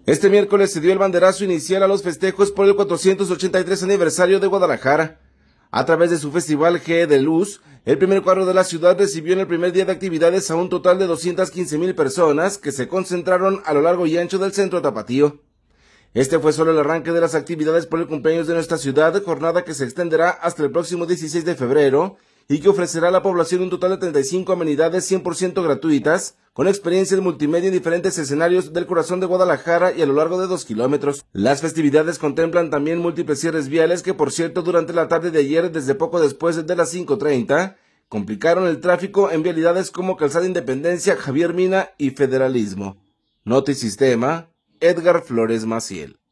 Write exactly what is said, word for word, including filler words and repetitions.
Este miércoles se dio el banderazo inicial a los festejos por el cuatrocientos ochenta y tres aniversario de Guadalajara. A través de su festival G de Luz, el primer cuadro de la ciudad recibió en el primer día de actividades a un total de doscientas quince mil personas que se concentraron a lo largo y ancho del centro tapatío. Este fue solo el arranque de las actividades por el cumpleaños de nuestra ciudad, jornada que se extenderá hasta el próximo dieciséis de febrero y que ofrecerá a la población un total de treinta y cinco amenidades cien por ciento gratuitas, con experiencias multimedia en diferentes escenarios del corazón de Guadalajara y a lo largo de dos kilómetros. Las festividades contemplan también múltiples cierres viales que, por cierto, durante la tarde de ayer, desde poco después de las cinco treinta, complicaron el tráfico en vialidades como Calzada Independencia, Javier Mina y Federalismo. Noti Sistema, Edgar Flores Maciel.